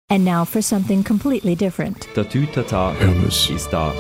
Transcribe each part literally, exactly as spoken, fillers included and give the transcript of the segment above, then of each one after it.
And now for something completely different. Der Tütata ist da.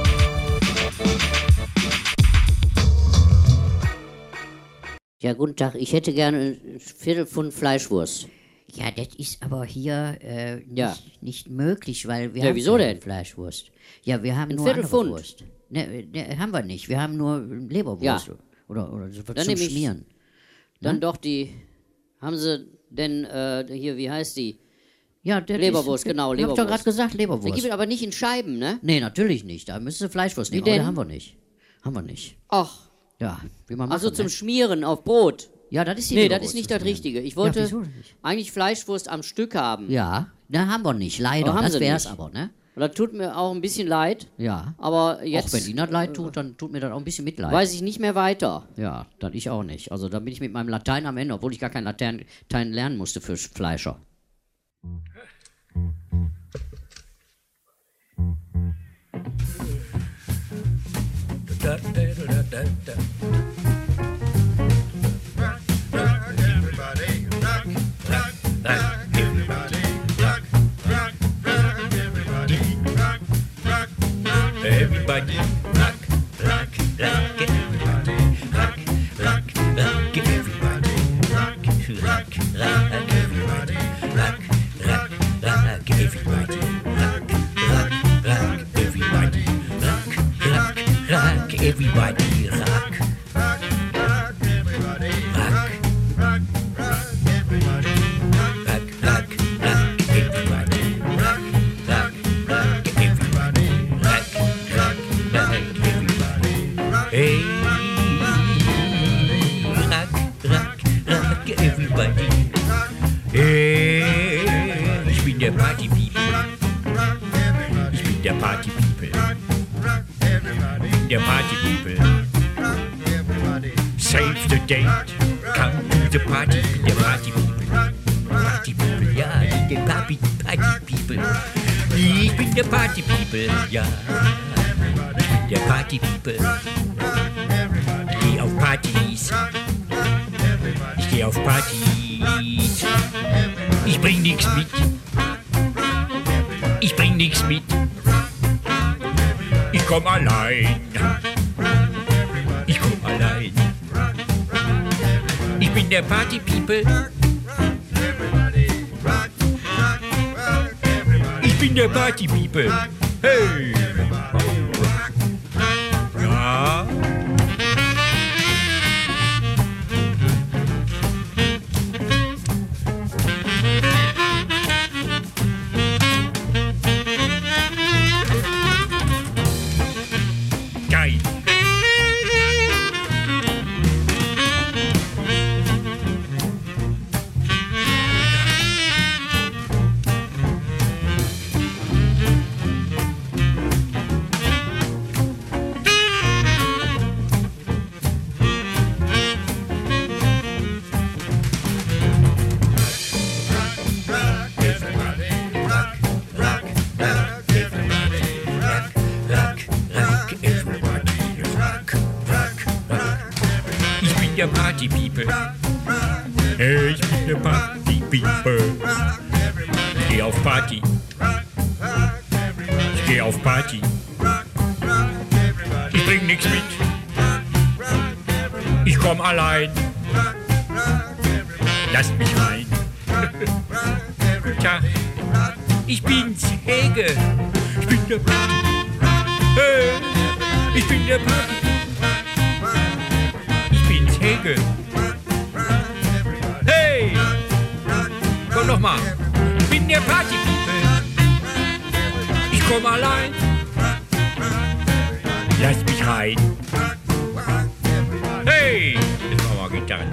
Ja, guten Tag. Ich hätte gerne ein Viertel Pfund Fleischwurst. Ja, das ist aber hier äh, Ja. nicht, nicht möglich, weil wir Ja, haben wieso keine denn? Fleischwurst. Ja, wir haben Ein nur Viertel andere Pfund. Wurst. Ne, ne, haben wir nicht. Wir haben nur Leberwurst. Ja. Oder, oder so Dann zum nehm ich- Schmieren. Dann doch die. Haben Sie denn äh, hier, wie heißt die? Ja, das Leberwurst, ist, genau, Hab ich doch Leberwurst. gerade gesagt, Die Leberwurst. gibt es aber nicht in Scheiben, ne? Nee, natürlich nicht. Da müsste Fleischwurst Wie nehmen. Aber denn? das haben wir nicht. Haben wir nicht. Ach, Ja, wie man also machen, zum ne? Schmieren auf Brot. Ja, das ist die Nee, das Leberwurst ist nicht zum das Schmieren. Richtige. Ich wollte Ja, wieso nicht? eigentlich Fleischwurst am Stück haben. Ja, da haben wir nicht, leider. Aber haben das Sie wär's nicht. aber, ne? Und das tut mir auch ein bisschen leid, Ja. aber jetzt Auch wenn Ihnen das leid tut, dann tut mir das auch ein bisschen Mitleid. weiß ich nicht mehr weiter. Ja, dann ich auch nicht. Also da bin ich mit meinem Latein am Ende, obwohl ich gar kein Latein Latein lernen musste für Fleischer. Everybody rock, rock, rock, everybody rock, rock, rock, everybody rock, rock, rock, everybody rock, rock, rock, everybody rock, rock, rock, everybody rock, rock, rock, everybody rock, rock, rock, everybody rock, rock, rock, everybody rock, rock, rock, everybody rock, rock, rock, everybody rock, rock, rock, everybody hey, rock, rock, rock, everybody hey, ich bin der Party People, ich bin der Party People, der Party People, save the date, come to the party, der Party People, Party People, ja, ich bin der Party, Party People, ich bin der Party People, ja, ich bin der Party People, ich geh auf Partys, ich geh auf Partys, ich bring nix mit, ich bring nix mit, ich komm allein, ich komm allein, ich bin der Party People, ich bin der Party People, hey, ja. Geil. Ich bin der Party People. Hey, ich bin der Party People. Ich geh auf Party. Ich geh auf Party. Ich bring nix mit. Ich komm allein. Lasst mich rein. Guten Tag. Ich bin's, Hege. Ich bin der Party. Hey, ich bin der Party. Ich bin's, Hege. Hey, komm noch mal. Ich bin der Party People. Ich komm allein. Lass mich rein. Hey, das machen wir Gitarren.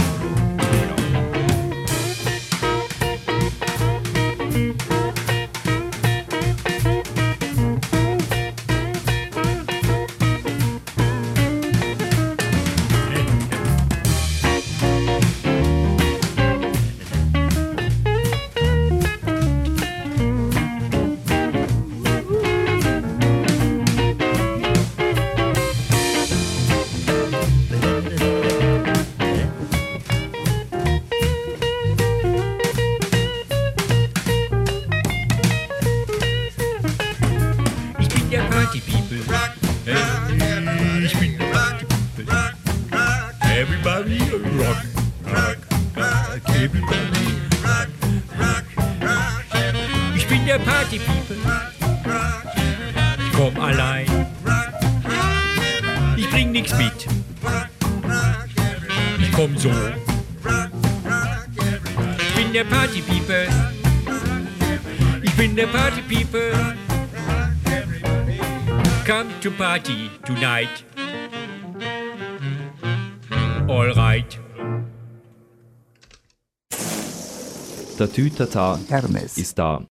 der Party People. Hey, ich bin der Party People. Everybody rock, rock, rock, everybody rock, rock, rock. Ich bin der Party People. Ich komm allein. Ich bring nix mit. Ich komm so. Ich bin der Party People. Ich bin der Party People. Come to party tonight. All right. Der Tütata Hermes ist da.